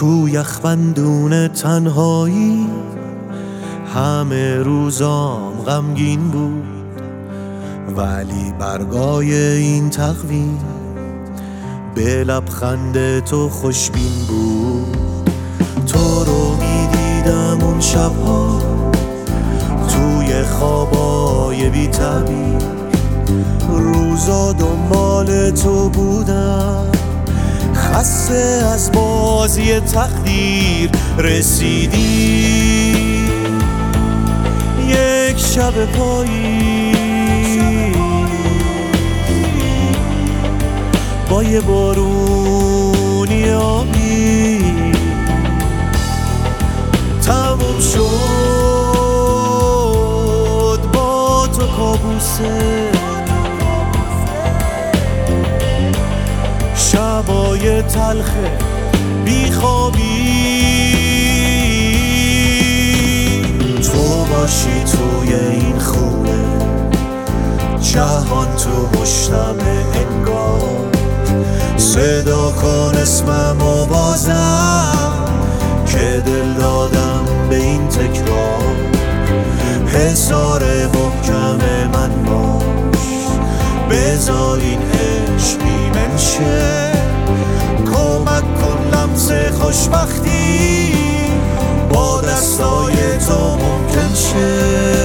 تو یخبندون تنهایی همه روزام غمگین بود، ولی برگای این تقویم به لبخند تو خوشبین بود. تو رو میدیدم اون شبها توی خوابای بی تعبیر، روزا دنبال تو بودم خسته از بازی تقدیر. رسیدی یک شب پایی با یه بارونی آبی، تموم شد با تو کابوسه شبای تلخ بیخوابی. تو باشی توی این خونه، جهان تو مشتمه انگار، صدا کن اسممو بازم که دل دادم به این تکرار. حصار محکم من باش، بذار این عشق ایمن شه. کمک کن لمس خوشبختی با دستای تو ممکن شه.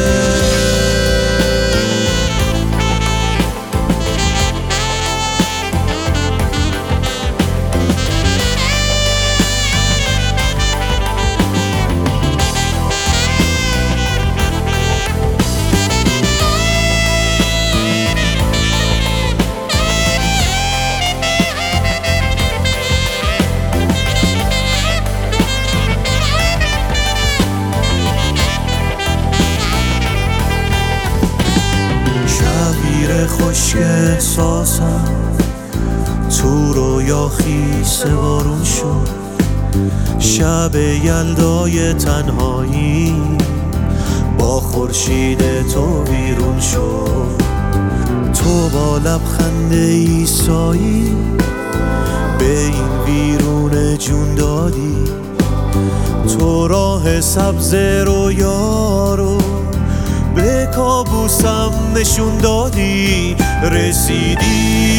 خشک احساسم تو رویا خیس بارون شد، شب یلدای تنهایی با خورشید تو بیرون شد. تو با لبخند عیسایی به این بیرون جون دادی، تو راه سبز رویا رو به کابوسم نشون دادی. رسیدی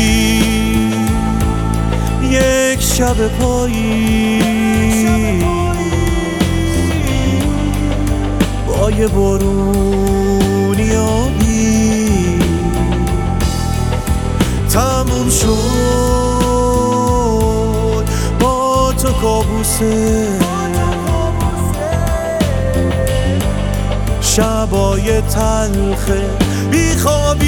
یک شب پایی با یه بارونی آبی، تموم شد با تو کابوسه شبای تلخ بیخوابی.